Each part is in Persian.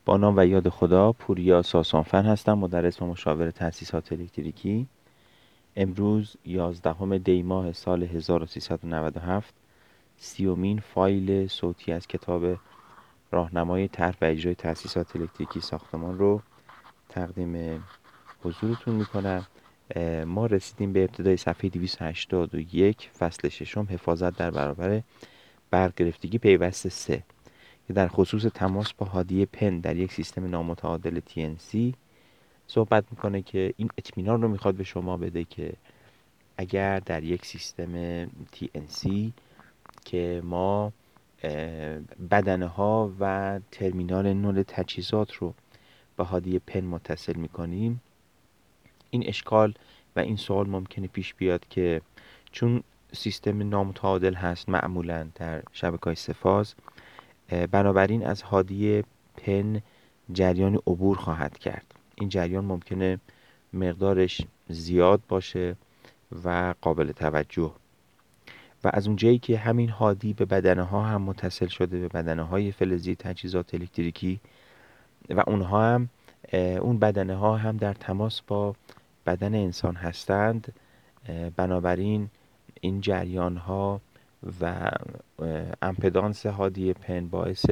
با نام و یاد خدا، پوریا ساسانفر هستم، مدرس و مشاور تأسیسات الکتریکی. امروز 11 دی ماه سال 1397 30مین فایل صوتی از کتاب راهنمای طرح و اجرای تأسیسات الکتریکی ساختمان رو تقدیم حضورتون میکنم. ما رسیدیم به ابتدای صفحه 281 فصل ششم، حفاظت در برابر برگرفتگی پیوست 3 که در خصوص تماس با هادیه پن در یک سیستم نامتعادل TNC صحبت میکنه که این اطمینان رو میخواد به شما بده که اگر در یک سیستم TNC که ما بدنه ها و ترمینال نود تجهیزات رو به هادیه پن متصل میکنیم، این اشکال و این سوال ممکنه پیش بیاد که چون سیستم نامتعادل هست معمولا در شبکه‌های سه فاز، بنابراین از هادیه پن جریان عبور خواهد کرد. این جریان ممکنه مقدارش زیاد باشه و قابل توجه، و از اونجایی که همین هادی به بدنه ها هم متصل شده، به بدنه های فلزی تجهیزات الکتریکی، و اونها هم اون بدنه ها هم در تماس با بدن انسان هستند، بنابراین این جریان ها و امپدانس هادی پن باعث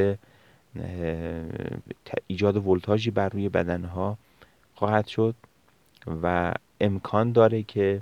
ایجاد ولتاژی بر روی بدنها خواهد شد و امکان داره که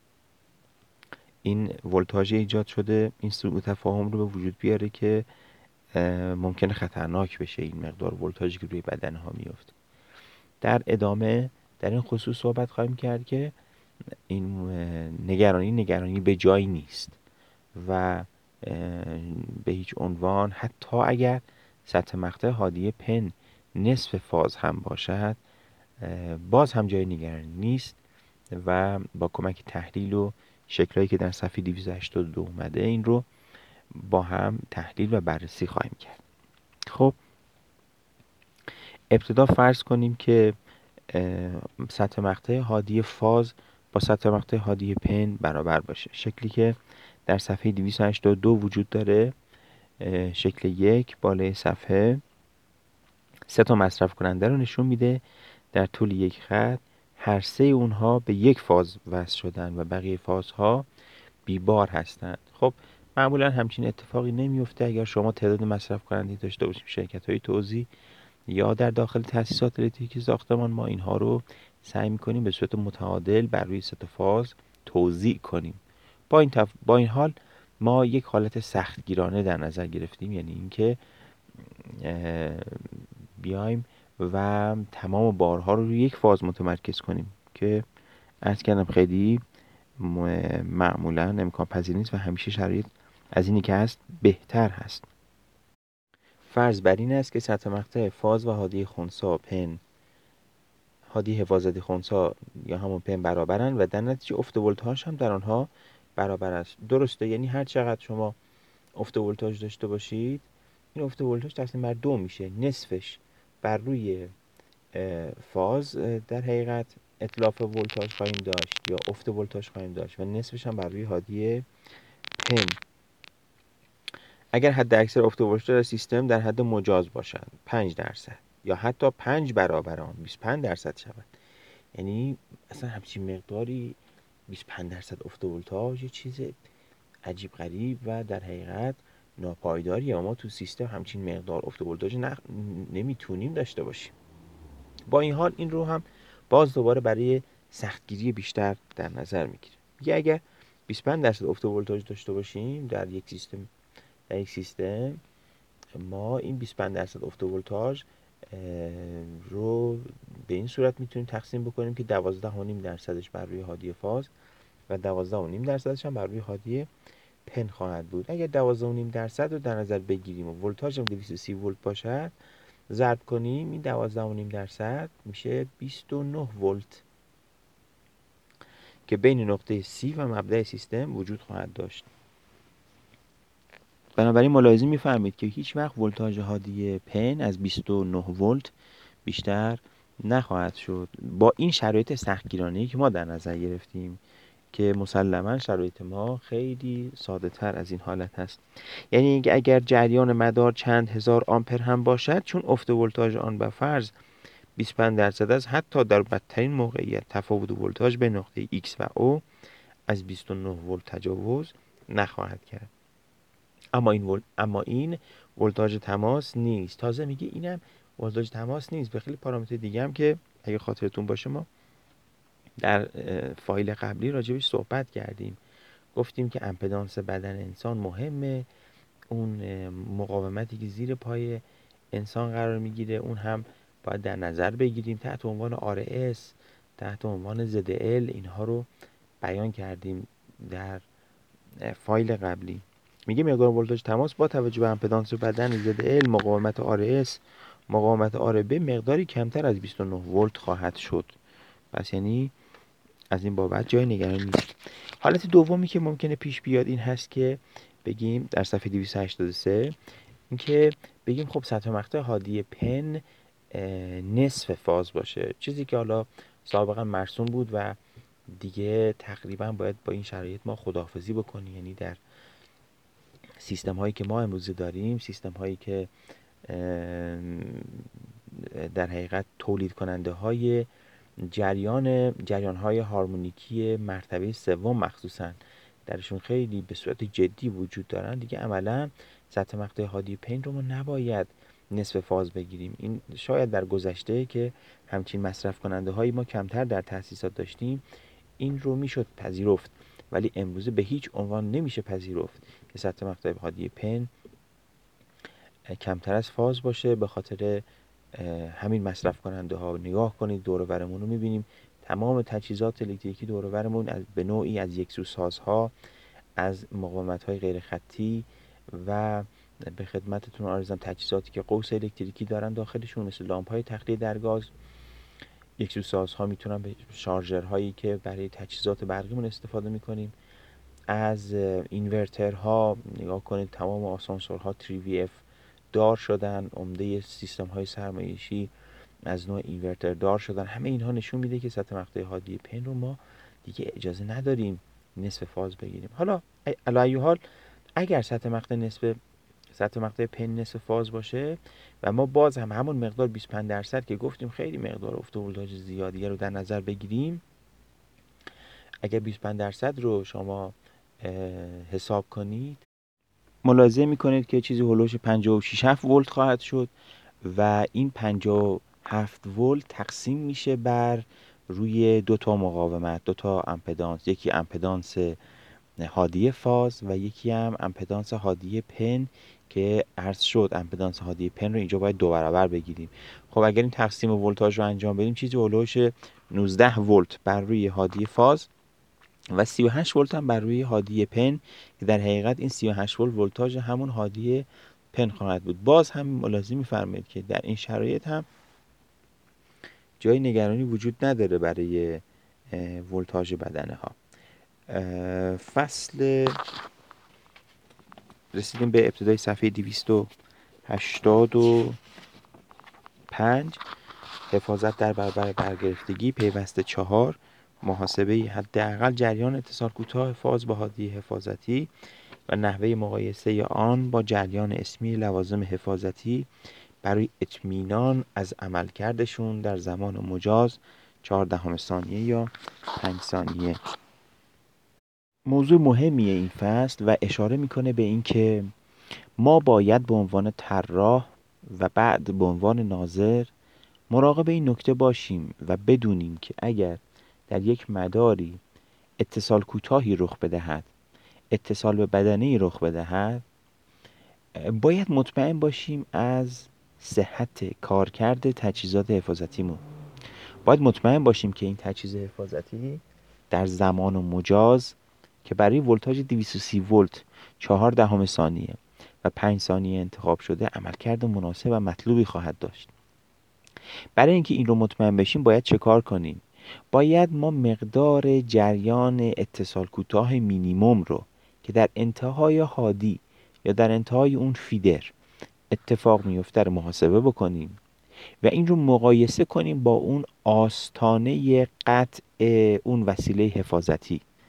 این ولتاژ ایجاد شده این سوء تفاهم رو به وجود بیاره که ممکنه خطرناک بشه این مقدار ولتاژی که روی بدنها میفته. در ادامه در این خصوص صحبت خواهیم کرد که این نگرانی به جایی نیست و به هیچ عنوان حتی اگر سطح مقطع هادیه پن نصف فاز هم باشد، باز هم جای نگرانی نیست و با کمک تحلیل و شکلایی که در صفحه 282 اومده این رو با هم تحلیل و بررسی خواهیم کرد. خب ابتدا فرض کنیم که سطح مقطع هادیه فاز با سطح مقطع هادیه پن برابر باشه. شکلی که در صفحه 282 وجود داره، شکل 1 بالای صفحه 3 تا مصرف کننده رو نشون میده در طول یک خط. هر سه اونها به یک فاز وصل شدن و بقیه فازها بیبار هستند. خب معمولا همچین اتفاقی نمیفته اگر شما تعداد مصرف کننده داشته باشیم. شرکت‌های توزیع یا در داخل تأسیسات الکتریکی ساختمان ما اینها رو سعی می‌کنیم به صورت متعادل بر روی سه تا فاز توزیع کنیم. با این حال ما یک حالت سختگیرانه در نظر گرفتیم، یعنی اینکه بیایم و تمام بارها رو روی یک فاز متمرکز کنیم که عرض کردم خیلی معمولا امکان پذیر نیست و همیشه شرایط از اینی که هست بهتر هست. فرض بر این است که سطح مقطع فاز و هادی خنثی پن، هادی حفاظتی خنثی یا همون پن برابرن و در نتیجه افت ولتاژ هم در آنها برابر است. درسته، یعنی هر چقدر شما افت ولتاژ داشته باشید، این افت ولتاژ تقسیم بر 2 میشه. نصفش بر روی فاز در حقیقت اتلاف ولتاژ خواهیم داشت یا افت ولتاژ خواهیم داشت و نصفش هم بر روی هادی پن. اگر حد اکثر افت ولتاژ سیستم در حد مجاز باشد 5% یا حتی 5 برابر آن 25% شود، یعنی اصلا همچین مقداری 25% افت ولتاژ یه چیز عجیب غریب و در حقیقت ناپایداریه. ما تو سیستم همچین مقدار افت ولتاژ نمیتونیم داشته باشیم. با این حال این رو هم باز دوباره برای سختگیری بیشتر در نظر میگیره. میگه اگر 25% افت ولتاژ داشته باشیم در یک سیستم ما این 25% افت ولتاژ رو به این صورت میتونیم تقسیم بکنیم که 12.5% بر روی هادی فاز و 12.5% هم بر روی هادی پن خواهد بود. اگر 12.5% رو در نظر بگیریم و ولتاژ هم 230 ولت باشد، ضرب کنیم این 12.5% میشه 29 ولت که بین نقطه C و مبدأ سیستم وجود خواهد داشت. بنابراین ملاحظه می‌فرمایید که هیچ وقت ولتاژ هادی پن از 29 ولت بیشتر نخواهد شد. با این شرایط سختگیرانه‌ای که ما در نظر گرفتیم، که مسلما شرایط ما خیلی ساده تر از این حالت هست. یعنی اینکه اگر جریان مدار چند هزار آمپر هم باشد، چون افت ولتاژ آن به فرض 25% است، حتی در بدترین موقعیت تفاوت ولتاژ به نقطه X و O از 29 ولت تجاوز نخواهد کرد. اما این ولتاژ تماس نیست. تازه میگه اینم ولتاژ تماس نیست، به خیلی پارامتر دیگه هم که اگه خاطرتون باشه ما در فایل قبلی راجبش صحبت کردیم. گفتیم که امپدانس بدن انسان مهمه، اون مقاومتی که زیر پای انسان قرار میگیره اون هم باید در نظر بگیریم. تحت عنوان RS، تحت عنوان ZL اینها رو بیان کردیم در فایل قبلی. میگه مقدار ولتاژ تماس با توجه به امپدانس بدن ZL، مقاومت RS، مقاومت RB مقداری کمتر از 29 ولت خواهد شد. پس یعنی از این بابت جای نگرانی نیست. حالت دومی که ممکنه پیش بیاد این هست که بگیم در صفحه 283 این که بگیم خب سطح مقطع هادی پن نصف فاز باشه، چیزی که حالا سابقا مرسوم بود و دیگه تقریبا باید با این شرایط ما خداحافظی بکنیم. یعنی در سیستم هایی که ما امروزه داریم، سیستم هایی که در حقیقت تولید کننده های جریان های هارمونیکی مرتبه سوم مخصوصا درشون خیلی به صورت جدی وجود دارن، دیگه عملا سطح مقطع هادی پن رو ما نباید نصف فاز بگیریم. این شاید در گذشته که همچین مصرف کننده هایی ما کمتر در تأسیسات داشتیم این رو میشد پذیرفت، ولی امروزه به هیچ عنوان نمیشه پذیرفت که سطح مقطع هادی پن کمتر از فاز باشه. به خاطر همین مصرف کننده ها نگاه کنید دور و برمون رو میبینیم تمام تجهیزات الکتریکی دور و برمون به نوعی از یکسوسازها، از مقاومت های غیر خطی و به خدمتتون عرضم تجهیزاتی که قوس الکتریکی دارن داخلشون، مثل لامپ های تخلیه در گاز. یکسوسازها میتونن به شارژرهایی که برای تجهیزات برقیمون استفاده میکنیم، از اینورترها نگاه کنید تمام آسانسورها 3VF دار شدن، عمده سیستم های سرمایشی از نوع اینورتر دار شدن. همه اینها نشون میده که سطح مقطع هادی پن رو ما دیگه اجازه نداریم نصف فاز بگیریم. حالا علی ای حال اگر سطح مقطع پن نصف فاز باشه و ما باز هم همون مقدار 25% که گفتیم خیلی مقدار افت ولتاژ زیادیه رو در نظر بگیریم، اگر 25% رو شما حساب کنید ملاحظه میکنید که چیزی هولوش 56.7 ولت خواهد شد و این 57 ولت تقسیم میشه بر روی دو تا مقاومت، دو تا امپدانس، یکی امپدانس هادی فاز و یکی هم امپدانس هادی پن که عرض شد امپدانس هادی پن رو اینجا باید 2 برابر بگیریم. خب اگر این تقسیم ولتاژ رو انجام بدیم چیزی هولوش 19 ولت بر روی هادی فاز و 38 ولت هم بر روی هادی پن که در حقیقت این 38 ولت ولتاژ همون هادی پن خواهد بود. باز هم ملاحظه می‌فرمایید که در این شرایط هم جای نگرانی وجود نداره برای ولتاژ بدنه ها. رسیدیم به ابتدای صفحه 285. حفاظت در برابر برگرفتگی پیوسته 4، محاسبه حداقل جریان اتصال کوتاه فاز با هادی حفاظتی و نحوه مقایسه آن با جریان اسمی لوازم حفاظتی برای اطمینان از عملکردشون در زمان مجاز 0.4 ثانیه یا 5 ثانیه. موضوع مهمیه این فصل و اشاره میکنه به این که ما باید به عنوان طراح و بعد به عنوان ناظر مراقب این نکته باشیم و بدونیم که اگر در یک مداری اتصال کوتاهی رخ بدهد، اتصال به بدنه‌ای رخ بدهد، باید مطمئن باشیم از صحت کارکرد تجهیزات حفاظتیمون. باید مطمئن باشیم که این تجهیز حفاظتی در زمان مجاز که برای ولتاژ 230 ولت 0.4 ثانیه و 5 ثانیه انتخاب شده عملکرد مناسب و مطلوبی خواهد داشت. برای اینکه این رو مطمئن بشیم باید چه کار کنیم؟ باید ما مقدار جریان اتصال کوتاه مینیمم رو که در انتهای هادی یا در انتهای اون فیدر اتفاق میفته رو محاسبه بکنیم و این رو مقایسه کنیم با اون آستانه قطع اون وسیله حفاظتی.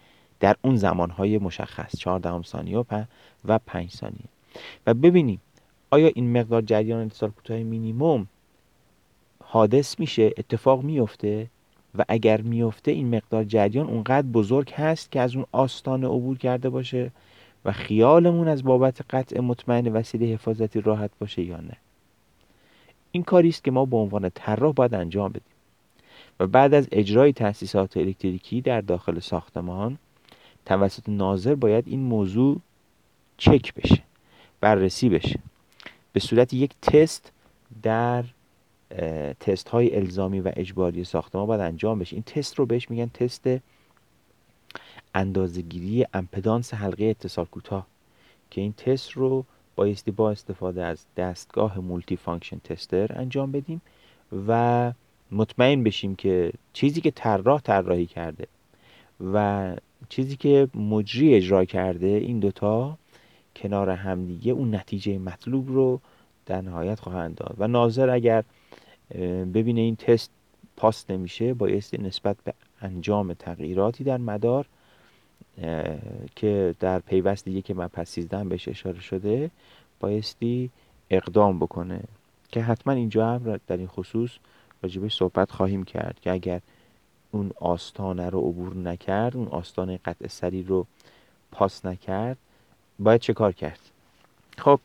در اون زمانهای مشخص 14 ثانیه و 5 ثانیه. و ببینیم آیا این مقدار جریان اتصال کوتاه مینیمم حادث میشه، اتفاق میفته، و اگر میفته این مقدار جریان اونقدر بزرگ هست که از اون آستانه عبور کرده باشه و خیالمون از بابت قطع مطمئن وسیله حفاظتی راحت باشه یا نه. این کاری است که ما به عنوان طراح باید انجام بدیم و بعد از اجرای تأسیسات الکتریکی در داخل ساختمان توسط ناظر باید این موضوع چک بشه، بررسی بشه، به صورت یک تست در تست های الزامی و اجباری ساختمان باید انجام بشه. این تست رو بهش میگن تست اندازه‌گیری امپدانس حلقه اتصال کوتاه، که این تست رو بایستی با استفاده از دستگاه مولتی فانکشن تستر انجام بدیم و مطمئن بشیم که چیزی که طراح طراحی کرده و چیزی که مجری اجرا کرده، این دوتا کنار همدیگه اون نتیجه مطلوب رو در نهایت خواهند داد. و ناظر اگر ببینه این تست پاس نمیشه، بایستی نسبت به انجام تغییراتی در مدار که در پیوست دیگه که من پس 13 بهش اشاره شده بایستی اقدام بکنه، که حتما اینجا هم در این خصوص راجبش صحبت خواهیم کرد که اگر اون آستانه رو عبور نکرد، اون آستانه قطع سری رو پاس نکرد، باید چه کار کرد. خب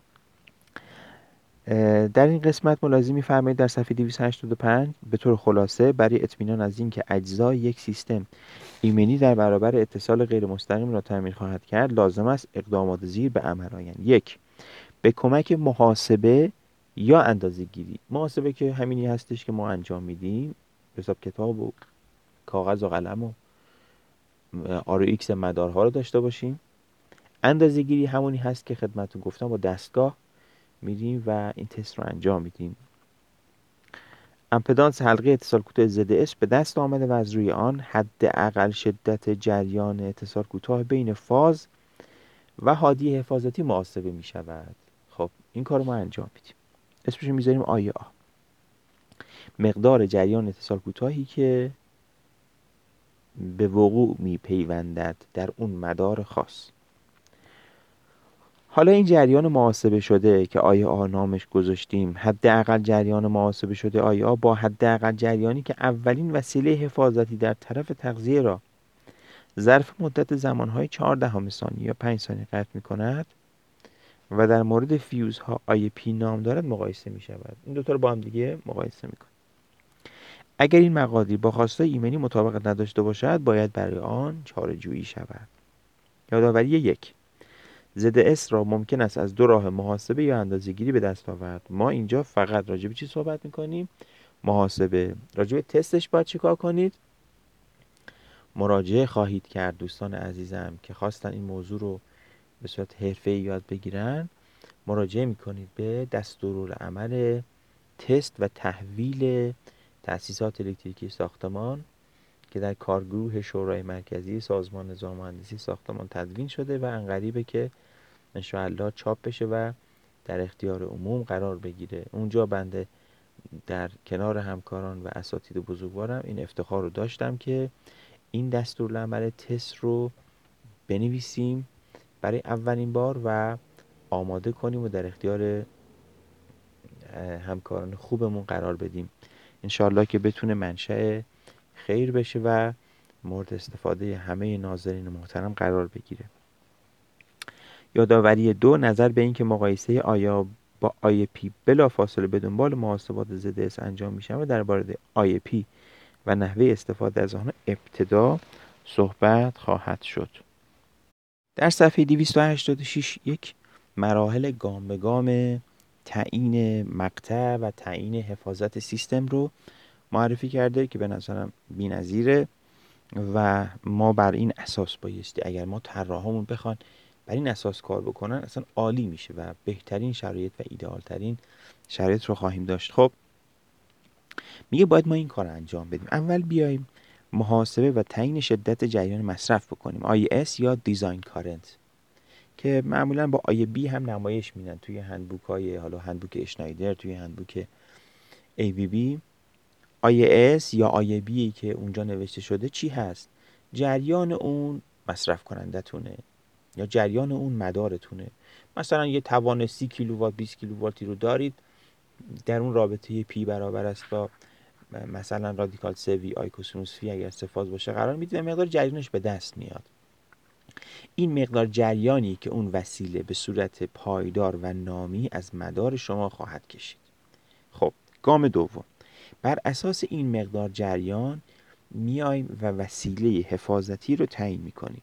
در این قسمت ملاحظه می‌فرمایید در صفحه 285 به طور خلاصه برای اطمینان از این که اجزای یک سیستم ایمنی در برابر اتصال غیر مستقیم را تامین خواهد کرد، لازم است اقدامات زیر به عمل آیند. 1. به کمک محاسبه یا اندازه‌گیری. محاسبه که همینی هستش که ما انجام میدیم، حساب کتاب و کاغذ و قلم و ROX مدارها رو داشته باشیم. اندازه‌گیری همونی هست که خدمتتون گفتم، با دستگاه میریم و این تست رو انجام میدیم. امپدانس حلقه اتصال کوتاه ZS به دست آمده و از روی آن حداقل شدت جریان اتصال کوتاه بین فاز و هادی حفاظتی محاسبه می شود. خب این کار رو ما انجام میدیم. اسمش رو میذاریم آیه آ. مقدار جریان اتصال کوتاهی که به وقوع می پیوندد در اون مدار خاص. حالا این جریان محاسبه شده که آیه آ نامش گذاشتیم، حداقل جریان محاسبه شده آیه آ با حداقل جریانی که اولین وسیله حفاظتی در طرف تغذیه را ظرف مدت زمانهای 14 ثانیه یا 5 ثانیه قطع می کند و در مورد فیوزها آیه پی نام دارد مقایسه می شود. این دوتا رو با هم دیگه مقایسه می کنیم. اگر این مقادیر با خواستای ایمنی مطابقت نداشته باشد، باید برای آن چاره‌جویی شود. یادآوری 1. ZS را ممکن است از دو راه محاسبه یا اندازه‌گیری به دست آورد. ما اینجا فقط راجع به چی صحبت می‌کنیم؟ محاسبه. راجع به تستش باید چیکار کنید؟ مراجعه خواهید کرد دوستان عزیزم که خواستن این موضوع رو به صورت حرفه‌ای یاد بگیرن. مراجعه می‌کنید به دستورالعمل تست و تحویل تأسیسات الکتریکی ساختمان که در کارگروه شورای مرکزی سازمان نظام مهندسی ساختمان تدوین شده و انقریبه که انشاءالله چاپ بشه و در اختیار عموم قرار بگیره. اونجا بنده در کنار همکاران و اساتید بزرگوارم این افتخار رو داشتم که این دستورالعمل تست رو بنویسیم برای اولین بار و آماده کنیم و در اختیار همکاران خوبمون قرار بدیم. انشاءالله که بتونه منشأ خیر بشه و مورد استفاده همه ناظرین محترم قرار بگیره. یادآوری 2. نظر به این که مقایسه آیا با آی پی بلا فاصله به دنبال محاسبات ZS انجام می شود در مورد آی پی و نحوه استفاده از آن ابتدا صحبت خواهد شد. در صفحه 286 یک مراحل گام به گام تعیین مقطع و تعیین حفاظت سیستم رو معرفی کرده که به نظرم بی‌نظیره و ما بر این اساس بایستی، اگر ما طراحامون بخوان بر این اساس کار بکنن، اصلا عالی میشه و بهترین شرایط و ایدئالترین شرایط رو خواهیم داشت. خب میگه باید ما این کار رو انجام بدیم. اول بیایم محاسبه و تعیین شدت جریان مصرف بکنیم، IS یا دیزاین کارنت، که معمولا با IB هم نمایش میدن توی هندبوک های، حالا هندبوک اشنایدر، توی هندبوک ABB. IS یا IB که اونجا نوشته شده چی هست؟ جریان اون مصرف کنندتونه یا جریان اون مدارتونه. مثلا یه توان 30 کیلووات 20 کیلوواتی رو دارید، در اون رابطه پی برابر است با مثلا رادیکال 3 وی آی کوسینوس فی اگر سه باشه قرار میدید و مقدار جریانش به دست میاد. این مقدار جریانی که اون وسیله به صورت پایدار و نامی از مدار شما خواهد کشید. خب گام دوم، بر اساس این مقدار جریان میایم و وسیله حفاظتی رو تعیین میکنیم.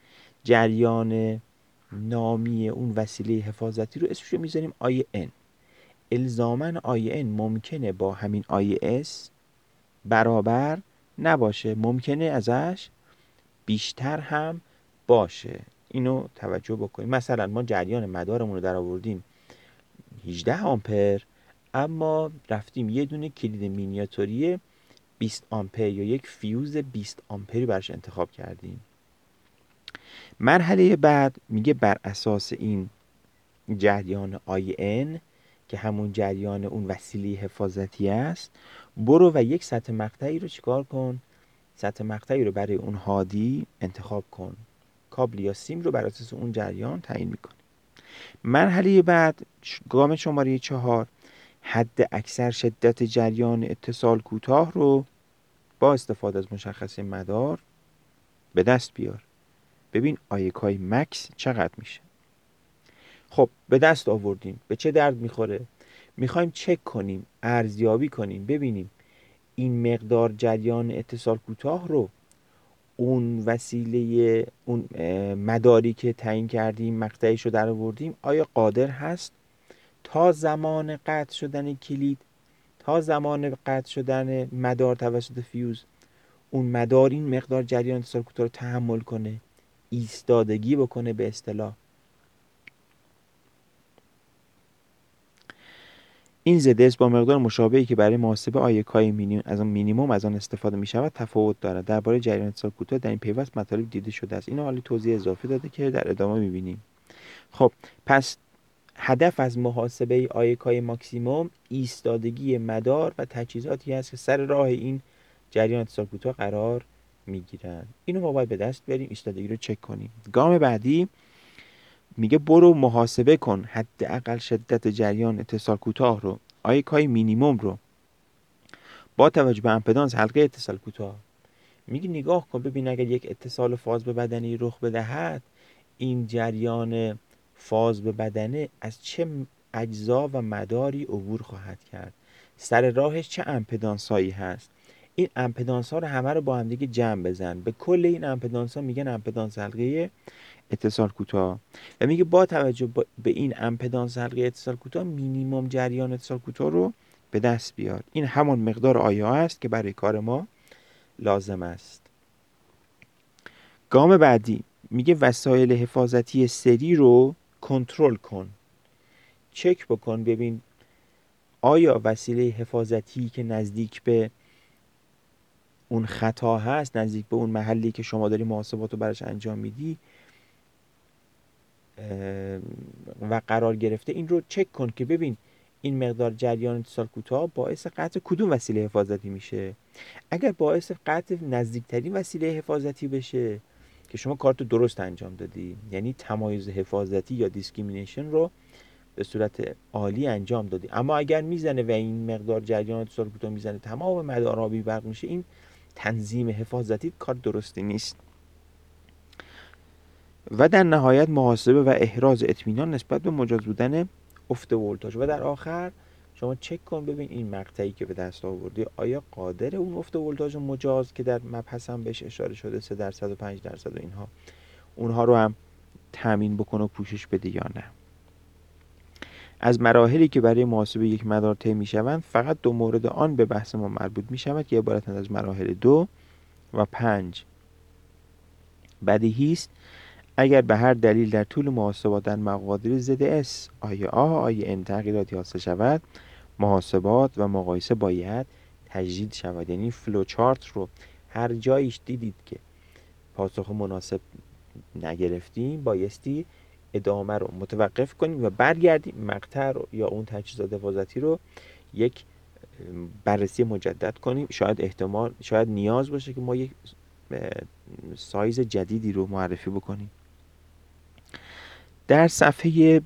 جریان نامی اون وسیله حفاظتی رو اسمش رو میذاریم آی ان. الزاماً آی ان ممکنه با همین آی اس برابر نباشه، ممکنه ازش بیشتر هم باشه. اینو توجه بکنیم. مثلا ما جریان مدارمون رو در آوردیم 18 آمپر، اما رفتیم یه دونه کلید مینیاتوری 20 آمپر یا یک فیوز 20 آمپری براش انتخاب کردیم. مرحله بعد میگه بر اساس این جریان IN که همون جریان اون وسیله حفاظتی است، برو و یک سطح مقطعی رو چیکار کن؟ سطح مقطعی رو برای اون هادی انتخاب کن. کابل یا سیم رو بر اساس اون جریان تعیین میکنی. مرحله بعد گام شماره 4، حد اکثر شدت جریان اتصال کوتاه رو با استفاده از مشخصه مدار به دست بیار. ببین آیکای مکس چقدر میشه. خب به دست آوردیم، به چه درد میخوره؟ میخوایم چک کنیم، ارزیابی کنیم، ببینیم این مقدار جریان اتصال کوتاه رو اون وسیله اون مداری که تعیین کردیم مقطعیش رو در آوردیم آیا قادر هست تا زمان قطع شدن کلید، تا زمان قطع شدن مدار توسط فیوز، اون مدار این مقدار جریان اتصال کوتاه رو تحمل کنه، ایستادگی بکنه به اصطلاح. این ZS با مقدار مشابهی که برای محاسبه آیکای از آن مینیمم از آن استفاده می شود تفاوت دارد. درباره جریان اتصال کوتاه در این پیوست مطالب دیده شده است. اینو حالا توضیح اضافی داده که در ادامه می‌بینیم. خب پس هدف از محاسبه آیکای ماکسیموم ایستادگی مدار و تجهیزاتی است که سر راه این جریان اتصال کوتاه قرار میگیرن. اینو ما باید به دست بیاریم، ایستادگی رو چک کنیم. گام بعدی میگه برو محاسبه کن حداقل شدت جریان اتصال کوتاه رو، آیکای مینیموم رو، با توجه به امپدانس حلقه اتصال کوتاه. میگه نگاه کن ببین اگر یک اتصال فاز به بدنی رخ بدهد، این جریان فاز به بدنه از چه اجزا و مداری عبور خواهد کرد، سر راهش چه امپدانس هایی هست. این امپدانس ها رو همه رو با هم دیگه جمع بزن، به کل این امپدانس ها میگن امپدانس حلقه اتصال کوتاه. و میگه با توجه به این امپدانس حلقه اتصال کوتاه مینیمم جریان اتصال کوتاه رو به دست بیار. این همون مقدار آیا است که برای کار ما لازم است. گام بعدی میگه وسایل حفاظتی سری رو کنترل کن. چک بکن ببین آیا وسیله حفاظتی که نزدیک به اون خطا هست، نزدیک به اون محلی که شما داری محاسبات رو براش انجام میدی و قرار گرفته، این رو چک کن که ببین این مقدار جریان اتصال کوتاه باعث قطع کدوم وسیله حفاظتی میشه. اگر باعث قطع نزدیکترین وسیله حفاظتی بشه که شما کارتو درست انجام دادی، یعنی تمایز حفاظتی یا دیسکریمینیشن رو به صورت عالی انجام دادی. اما اگر میزنه و این مقدار جریان اتصال کوتاه میزنه تمام مدارها بی برق میشه، این تنظیم حفاظتی کار درستی نیست. و در نهایت محاسبه و احراز اطمینان نسبت به مجاز بودن افت ولتاژ. و در آخر شما چک کن ببین این مقطعی که به دست آوردی آیا قادر اون افت ولتاژ مجاز که در مبحث هم بهش اشاره شده 3% و 5% و اینها، اونها رو هم تامین بکنه و پوشش بده یا نه. از مراحلی که برای محاسبه یک مدار طی می‌شوند فقط دو مورد آن به بحث ما مربوط می‌شود که عبارتند از مراحل 2 و 5. بدیهی است اگر به هر دلیل در طول محاسبات در مقادیر ZS آی ان تغییراتی حاصل شود، محاسبات و مقایسه باید تجدید شود. یعنی فلو چارت رو هر جایش دیدید که پاسخ مناسب نگرفتیم بایستی ادامه رو متوقف کنیم و برگردیم مقطع رو یا اون تجهیزات حفاظتی رو یک بررسی مجدد کنیم. شاید نیاز باشه که ما یک سایز جدیدی رو معرفی بکنیم. در صفحه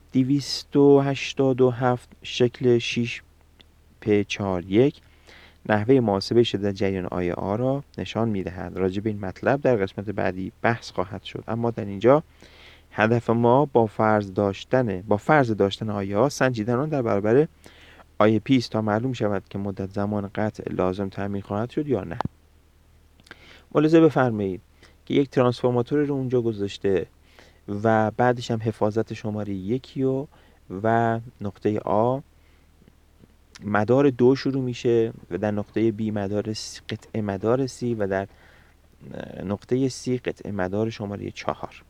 287 شکل 6P41 نحوه محاسبه شدت جریان آیه آ را نشان می‌دهد. راجع به این مطلب در قسمت بعدی بحث خواهد شد، اما در اینجا هدف ما با فرض داشتن آیه آ سنجیدن آن در برابر آیه پی است تا معلوم شود که مدت زمان قطع لازم تأمین خواهد شد یا نه. ملاحظه بفرمایید که یک ترانسفورماتور رو اونجا گذاشته و بعدش هم حفاظت شماره 1 و نقطه آ مدار 2 شروع میشه و در نقطه B قطعه مدار C و در نقطه C قطعه مدار شماره 4.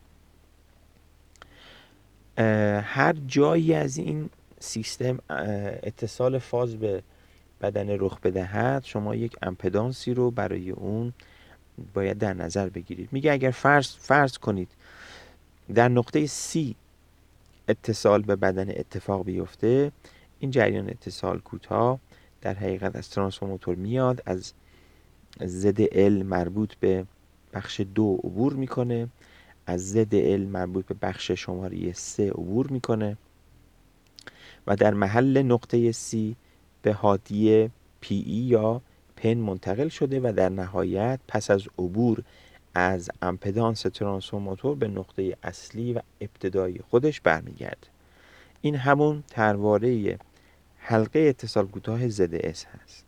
هر جایی از این سیستم اتصال فاز به بدن رخ بدهد شما یک امپدانسی رو برای اون باید در نظر بگیرید. میگه اگر فرض کنید در نقطه C اتصال به بدن اتفاق بیفته، این جریان اتصال کوتاه در حقیقت از ترانسفورماتور میاد، از ZL مربوط به بخش 2 عبور میکنه، از ZL مربوط به بخش شماره 3 عبور میکنه و در محل نقطه C به هادی PE یا پن منتقل شده و در نهایت پس از عبور از امپدانس ترانسفورماتور به نقطه اصلی و ابتدایی خودش برمیگرده. این همون ترواره حلقه اتصال کوتاه ZS هست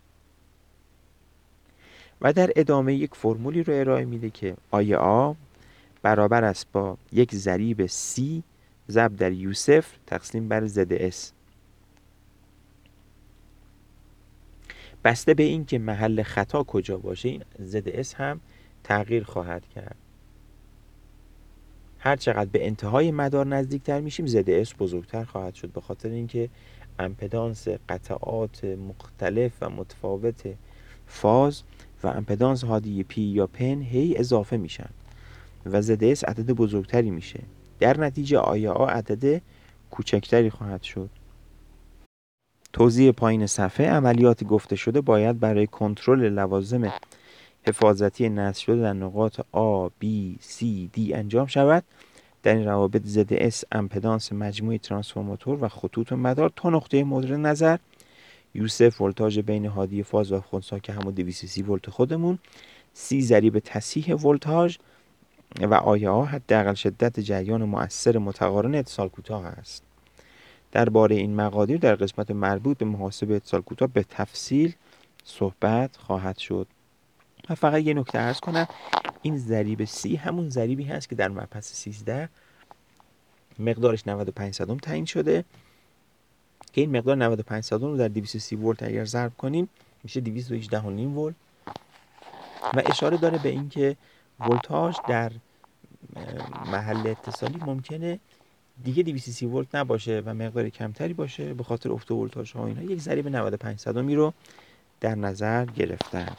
و در ادامه یک فرمولی رو ارائه میده که آیه آ برابر است با یک ضریب C ضرب در U0 تقسیم بر ZS، بسته به این که محل خطا کجا باشه این ZS هم تغییر خواهد کرد. هر چقدر به انتهای مدار نزدیکتر میشیم ZS بزرگتر خواهد شد، به خاطر اینکه امپدانس قطعات مختلف و متفاوت فاز و امپدانس هادی پی یا پن هی اضافه میشن و ZS عدد بزرگتری میشه. در نتیجه آیه آ عدد کوچکتری خواهد شد. توضیح پایین صفحه عملیات گفته شده باید برای کنترل لوازم حفاظتی نصب شده در نقاط A, B, C, D انجام شود. در این روابط ZS امپدانس مجموعی ترانسفورماتور و خطوط مدار تا نقطه مورد نظر، U0 ولتاژ بین هادی فاز و خنثی که همون 230 ولت خودمون، C ضریب تصحیح ولتاژ و آیه آ حداقل شدت جریان مؤثر متقارن اتصال کوتاه است. درباره این مقادیر در قسمت مربوط به محاسبه اتصال کوتاه به تفصیل صحبت خواهد شد. و فقط یه نکته عرض کنم، این ضریب C همون ضریبی هست که در مبحث 13 مقدارش 95 صدم تعیین شده که این مقدار 95 صدم رو در 230 ولت اگر ضرب کنیم میشه 218.5 ولت و اشاره داره به این که ولتاژ در محل اتصالی ممکنه دیگه 230 ولت نباشه و مقدار کمتری باشه به خاطر افت ولتاژ ها. اینا یک ضریب 95 صدمی رو در نظر گرفتن.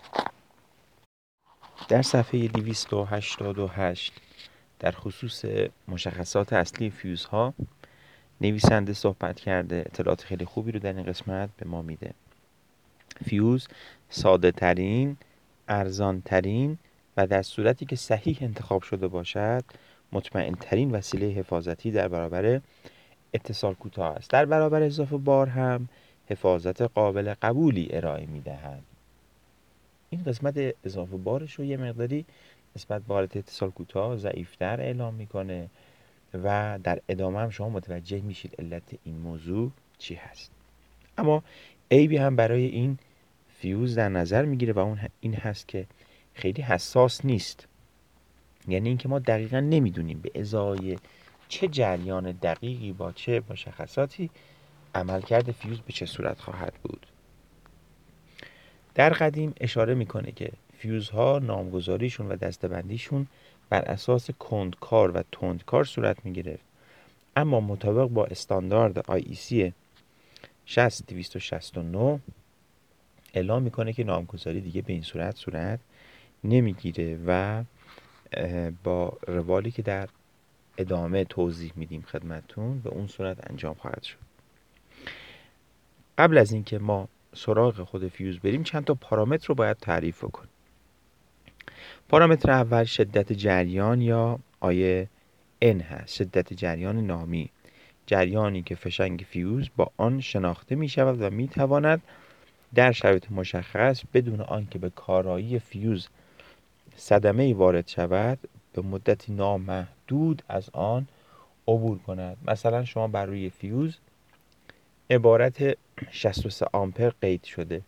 در صفحه 288 در خصوص مشخصات اصلی فیوزها نویسنده صحبت کرده، اطلاعات خیلی خوبی رو در این قسمت به ما میده. فیوز ساده ترین، ارزان ترین و در صورتی که صحیح انتخاب شده باشد مطمئن ترین وسیله حفاظتی در برابر اتصال کوتاه است. در برابر اضافه بار هم حفاظت قابل قبولی ارائه میدهد. این قسمت اضافه بارش رو یه مقداری نسبت به حالت اتصال کوتاه ضعیفتر اعلام میکنه و در ادامه هم شما متوجه میشید علت این موضوع چی هست. اما عیبی هم برای این فیوز در نظر میگیره و اون این هست که خیلی حساس نیست. یعنی اینکه ما دقیقا نمیدونیم به ازای چه جریان دقیقی با چه مشخصاتی عملکرد فیوز به چه صورت خواهد بود. در قدیم اشاره میکنه که فیوزها نامگذاریشون و دسته‌بندیشون بر اساس کندکار و تندکار صورت میگرفت، اما مطابق با استاندارد IEC 60269 اعلام میکنه که نامگذاری دیگه به این صورت نمیگیره و با روالی که در ادامه توضیح میدیم خدمتون به اون صورت انجام خواهد شد. قبل از اینکه ما سراغ خود فیوز بریم چند تا پارامتر رو باید تعریف کنیم. پارامتر اول شدت جریان یا IN هست. شدت جریان نامی، جریانی که فشنگ فیوز با آن شناخته می شود و می تواند در شرایط مشخص بدون آنکه به کارایی فیوز صدمه‌ای وارد شود به مدتی نامحدود از آن عبور کند. مثلا شما بر روی فیوز عبارت 63 آمپر قید شده،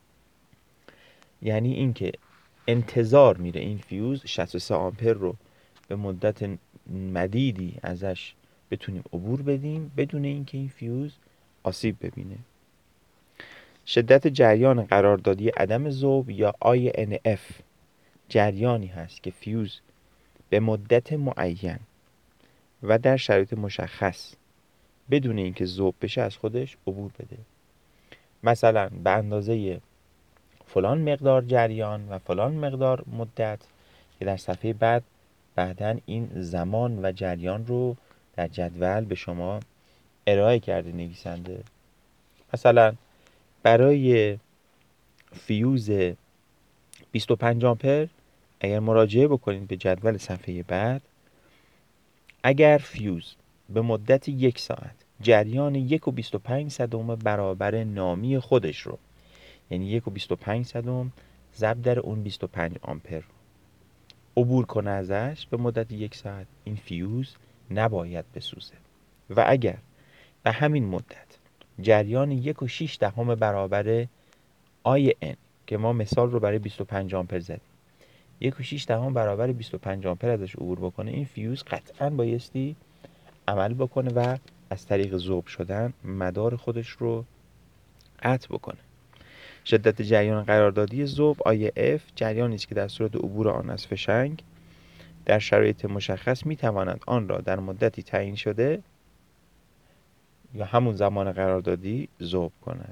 یعنی اینکه انتظار میره این فیوز 63 آمپر رو به مدت مدیدی ازش بتونیم عبور بدیم بدون اینکه این فیوز آسیب ببینه. شدت جریان قراردادی عدم ذوب یا INF جریانی هست که فیوز به مدت معین و در شرایط مشخص بدون اینکه ذوب بشه از خودش عبور بده. مثلا به اندازه فلان مقدار جریان و فلان مقدار مدت که در صفحه بعداً این زمان و جریان رو در جدول به شما ارائه کرده نویسنده. مثلا برای فیوز 25 آمپر اگر مراجعه بکنید به جدول صفحه بعد، اگر فیوز به مدت 1 ساعت جریان 1.25 برابر نامی خودش رو، یعنی 1.25 ضرب در اون 25 آمپر عبور کنه ازش به مدت 1 ساعت، این فیوز نباید بسوزه. و اگر به همین مدت جریان 1.6 برابر IN که ما مثال رو برای 25 آمپر زدیم، 1.6 برابر 25 آمپر ازش عبور بکنه، این فیوز قطعاً بایستی عمل بکنه و از طریق ذوب شدن مدار خودش رو قطع بکنه. شدت جریان قراردادی ذوب IF جریانی است که در صورت عبور آن از فشنگ در شرایط مشخص می توانند آن را در مدتی تعیین شده یا همون زمان قراردادی ذوب کند.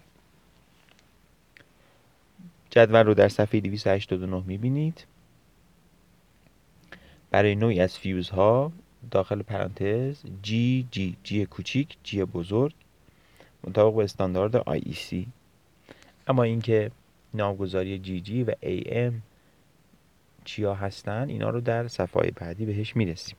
جدول رو در صفحه 289 می بینید. برای نوعی از فیوزها داخل پرانتز جی کوچیک، جی بزرگ مطابق با استاندارد IEC. اما اینکه نامگذاری جی و AM چیا هستن اینا رو در صفحه بعدی بهش میرسیم.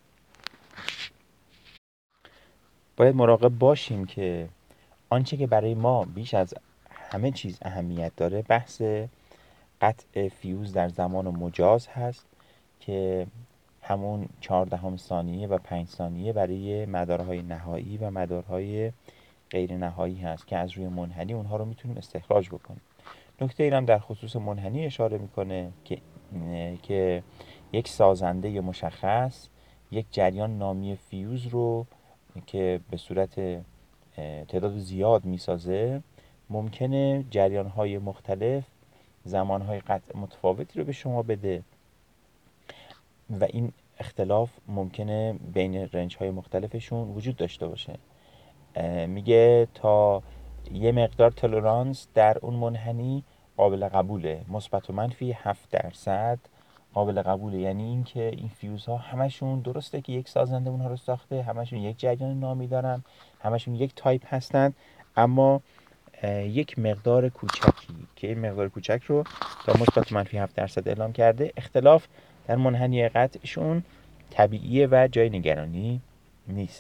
باید مراقب باشیم که آنچه که برای ما بیش از همه چیز اهمیت داره بحث قطع فیوز در زمان مجاز هست که همون 14 ثانیه و 5 ثانیه برای مدارهای نهایی و مدارهای غیر نهایی هست که از روی منحنی اونها رو میتونیم استخراج بکنیم. نکته ای هم در خصوص منحنی اشاره میکنه که یک سازنده مشخص یک جریان نامی فیوز رو که به صورت تعداد زیاد میسازه ممکنه جریان‌های مختلف زمان‌های قطع متفاوتی رو به شما بده و این اختلاف ممکنه بین رنج‌های مختلفشون وجود داشته باشه. میگه تا یه مقدار تولرانس در اون منحنی قابل قبوله، مثبت و منفی 7% قابل قبوله. یعنی این که این فیوزها همشون درسته که یک سازنده اونها رو ساخته، همشون یک جریان نامی دارن، همشون یک تایپ هستن، اما یک مقدار کوچکی که این مقدار کوچک رو تا مثبت و منفی 7% اعلام کرده، اختلاف در منحنی قطعشون طبیعیه و جای نگرانی نیست.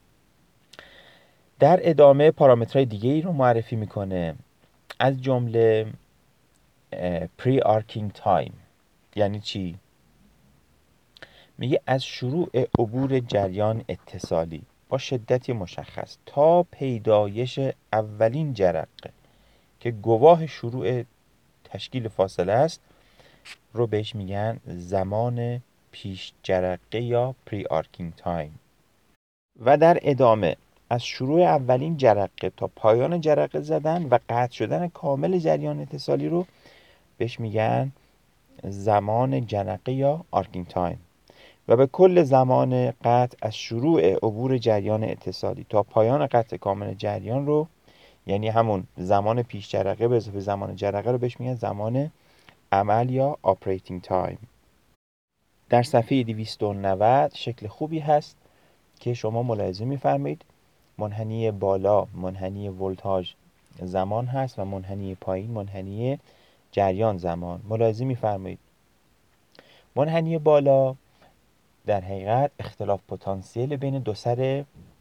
در ادامه پارامترهای دیگه ای رو معرفی میکنه، از جمله پری آرکینگ تایم. یعنی چی؟ میگه از شروع عبور جریان اتصالی با شدتی مشخص تا پیدایش اولین جرقه که گواه شروع تشکیل فاصله است رو بهش میگن زمان پیش جرقه یا پری آرکینگ تایم. و در ادامه از شروع اولین جرقه تا پایان جرقه زدن و قطع شدن کامل جریان اتصالی رو بهش میگن زمان جرقه یا آرکینگ تایم. و به کل زمان قطع از شروع عبور جریان اتصالی تا پایان قطع کامل جریان رو، یعنی همون زمان پیش جرقه به اضافه زمان جرقه رو بهش میگن زمان عمل یا آپریتینگ تایم. در صفحه 290 شکل خوبی هست که شما ملاحظه می‌فرمایید منحنی بالا منحنی ولتاژ زمان هست و منحنی پایین منحنی جریان زمان. ملاحظه می‌فرمایید منحنی بالا در حقیقت اختلاف پتانسیل بین دو سر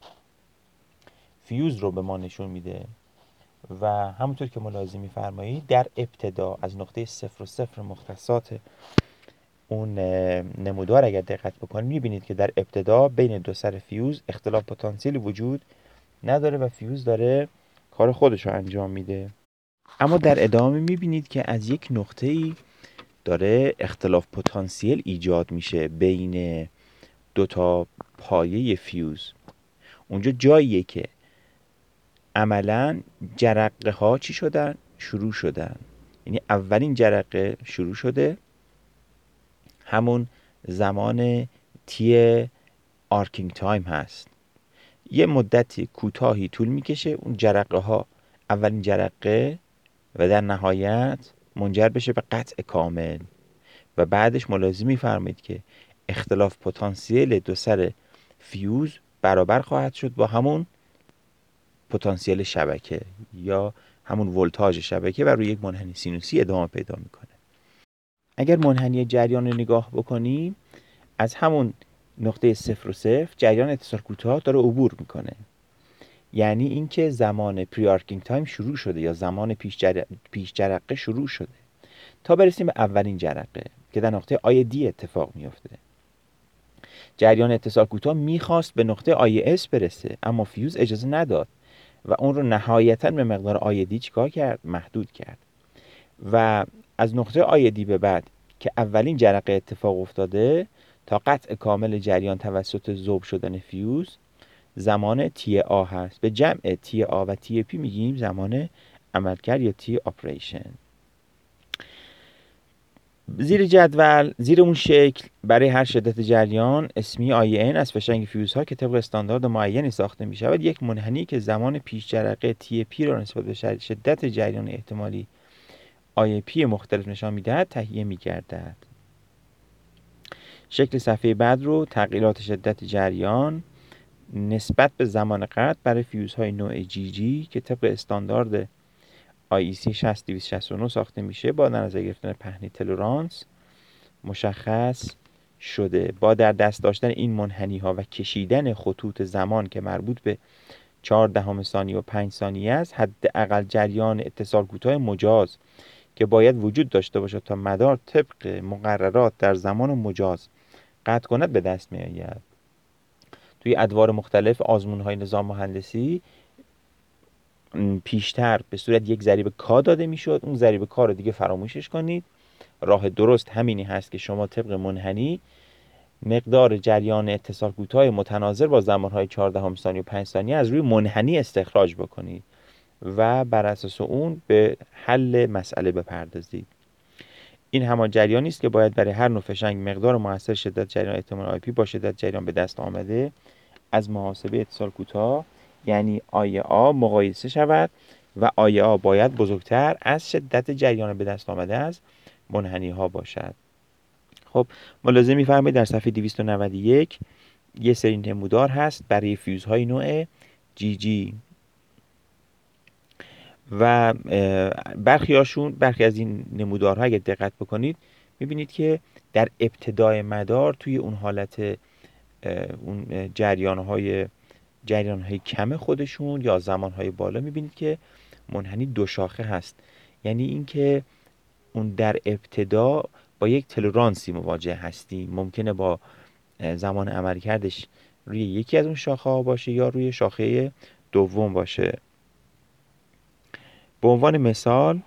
فیوز رو به ما نشون میده و همونطور که ملاحظه می‌فرمایید در ابتدا از نقطه 0 و 0 مختصات اون نمودار اگر دقت بکنید می‌بینید که در ابتدا بین دو سر فیوز اختلاف پتانسیلی وجود نداره و فیوز داره کار خودش رو انجام میده. اما در ادامه می‌بینید که از یک نقطه‌ای داره اختلاف پتانسیل ایجاد میشه بین دو تا پایه فیوز. اونجا جاییه که عملاً جرقه ها چی شدن؟ شروع شدن. یعنی اولین جرقه شروع شده، همون زمان تی آرکینگ تایم هست. یه مدتی کوتاهی طول میکشه اون جرقه ها، اولین جرقه و در نهایت منجر بشه به قطع کامل و بعدش ملاحظه میفرمایید که اختلاف پتانسیل دو سر فیوز برابر خواهد شد با همون پتانسیل شبکه یا همون ولتاژ شبکه و روی یک منحنی سینوسی ادامه پیدا میکنه. اگر منحنی جریان رو نگاه بکنیم از همون نقطه 0 و 0 جریان اتصال کوتاه داره عبور میکنه. یعنی اینکه زمان پری آرکینگ تایم شروع شده یا زمان پیش جرقه شروع شده تا برسیم به اولین جرقه که در نقطه آی دی اتفاق میفته. جریان اتصال کوتاه میخواست به نقطه آی اس برسه اما فیوز اجازه نداد و اون رو نهایتاً به مقدار آی دی چیکار کرد؟ محدود کرد. و از نقطه آی دی به بعد که اولین جرقه اتفاق افتاده تا قطع کامل جریان توسط ذوب شدن فیوز زمان تی آ هست. به جمع تی آ و تی پی میگیم زمان عملکرد یا تی آپریشن. زیر جدول زیر اون شکل برای هر شدت جریان اسمی آی ان از فشنگ فیوزها که طبق استاندارد معینی ساخته می شود یک منحنی که زمان پیش جرقه تی پی را نسبت به شدت جریان احتمالی آی پی مختلف نشان میدهد تهیه می گردد. شکل صفحه بعد رو تغییرات شدت جریان نسبت به زمان قطع برای فیوزهای نوع جی جی که طبق استاندارد IEC 60269 ساخته میشه با در نظر گرفتن پهنی تلورانس مشخص شده. با در دست داشتن این منحنی ها و کشیدن خطوط زمان که مربوط به 0.4 ثانیه و 5 ثانیه است حداقل جریان اتصال کوتاه مجاز که باید وجود داشته باشد تا مدار طبق مقررات در زمان مجاز قطع کند به دست می آید. توی ادوار مختلف آزمون های نظام مهندسی پیشتر به صورت یک ضریب کا داده میشد. اون ضریب کا رو دیگه فراموشش کنید. راه درست همینی هست که شما طبق منحنی مقدار جریان اتصال کوتاه متناظر با زمانهای 0.4 ثانیه و 5 ثانیه از روی منحنی استخراج بکنید و بر اساس اون به حل مسئله بپردازید. این همان جریانی است که باید برای هر نوع فشنگ مقدار مؤثر شدت جریان احتمال آی پی با شدت جریان به دست آمده از محاسبه اتصال کوتاه یعنی آی آ مقایسه شود و آی آ باید بزرگتر از شدت جریان به دست آمده از منحنی ها باشد. خب ملاحظه می‌فرمایید در صفحه 291 یه سری نمودار هست برای فیوزهای نوع جی جی و برخی از این نمودارها اگه دقت بکنید می‌بینید که در ابتدای مدار توی اون حالت اون جریان‌های کم خودشون یا زمانهای بالا می‌بینید که منحنی دو شاخه هست. یعنی اینکه اون در ابتدا با یک تلورانسی مواجه هستیم. ممکنه با زمان عملکردش روی یکی از اون شاخه ها باشه یا روی شاخه دوم باشه. به عنوان مثال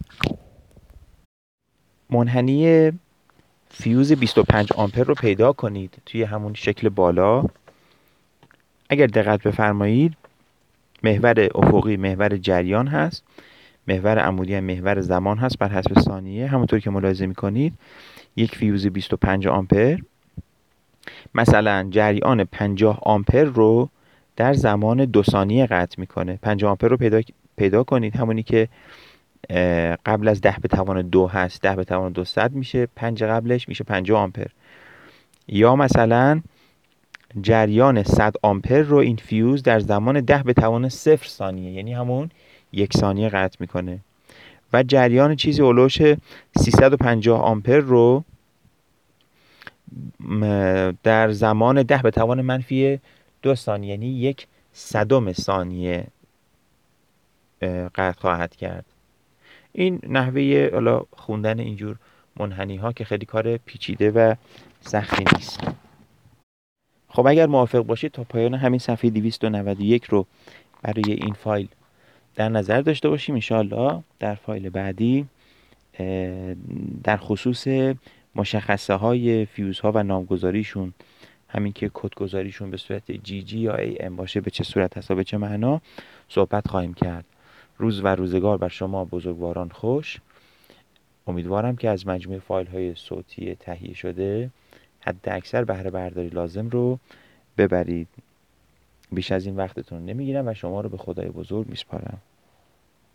منحنی فیوز 25 آمپر رو پیدا کنید توی همون شکل بالا. اگر دقت بفرمایید محور افقی محور جریان هست، محور عمودی هم محور زمان هست بر حسب ثانیه. همونطور که ملاحظه می‌کنید یک فیوز 25 آمپر مثلا جریان 50 آمپر رو در زمان 2 ثانیه قطع میکنه. 50 آمپر رو پیدا کنید، همونی که قبل از 10⁻² هست. 10⁻² میشه 5 قبلش میشه 50 آمپر. یا مثلا جریان 100 آمپر رو این فیوز در زمان 10⁻0 ثانیه یعنی همون 1 ثانیه قطع میکنه و جریان چیزی اولوش 350 آمپر رو در زمان 10⁻⁻2 ثانیه، یعنی 1/100 ثانیه قطع خواهد کرد. این نحوه حالا خوندن اینجور منحنی ها که خیلی کار پیچیده و سختی نیست. خب اگر موافق باشید تا پایان همین صفحه 291 رو برای این فایل در نظر داشته باشیم. انشاءالله در فایل بعدی در خصوص مشخصه های فیوز ها و نامگذاریشون، همین که کدگذاریشون به صورت GG یا AM باشه به چه صورت هست و به چه معنا صحبت خواهیم کرد. روز و روزگار بر شما بزرگواران خوش. امیدوارم که از مجموع فایل های صوتی تهیه شده حد اکثر بهره برداری لازم رو ببرید. بیش از این وقتتون نمیگیرم و شما رو به خدای بزرگ میسپارم.